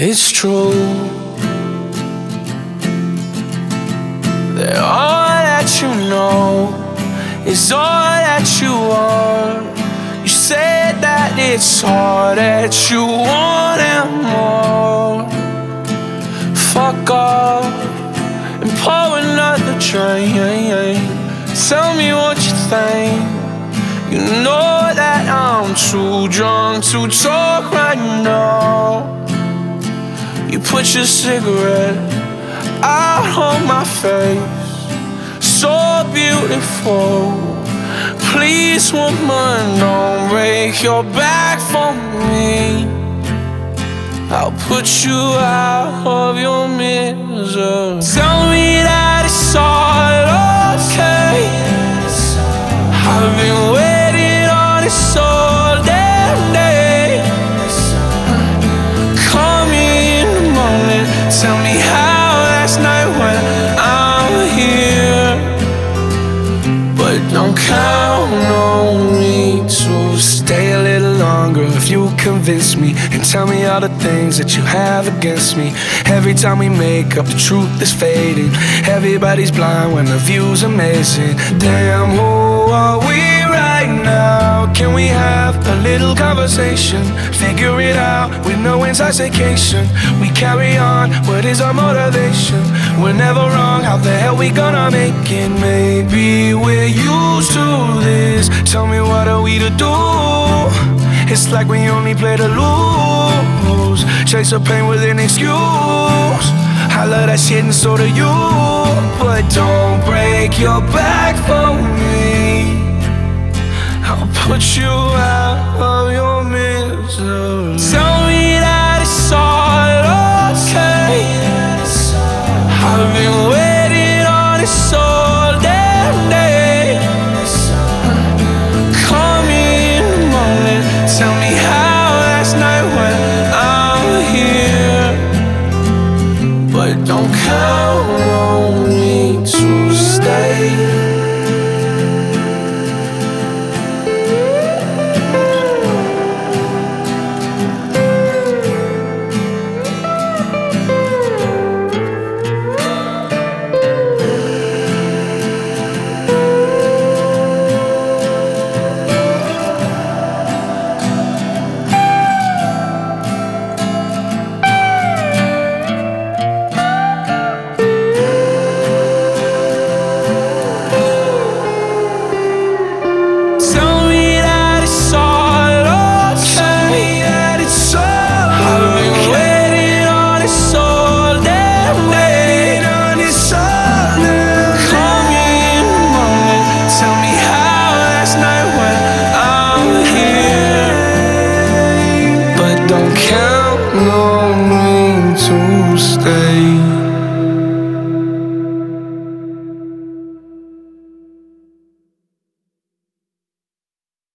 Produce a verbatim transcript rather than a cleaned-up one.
It's true that all that you know is all that you want. You said that it's all that you want and more. Fuck off and pour another drink. Tell me what you think. You know that I'm too drunk to talk right now. You put your cigarette out on my face, so beautiful. Please, woman, don't break your back for me. I'll put you out of your misery. Tell me that it's all okay. I've been waiting on this all damn day. Call me in the morning, tell me how last night went. I'm here, but don't count on me to stay a little longer. If you convince me and tell me all the things that you have against me. Every time we make up, the truth is fading. Everybody's blind when the view's amazing. Damn, who are we right now? Can we have a little conversation? Figure it out with no intoxication. We carry on, what is our motivation? We're never wrong, how the hell we gonna make it? Maybe we're used to this. Tell me, what are we to do? It's like we only play to lose. Chase the pain with an excuse. I love that shit and so do you. But don't break your back for me. I'll put you out of your misery. Tell me that it's all okay. I've been waiting on this all damn day. Call me in the morning, tell me how last night went. I'm here, but don't count on me to stay. Don't count on me to stay.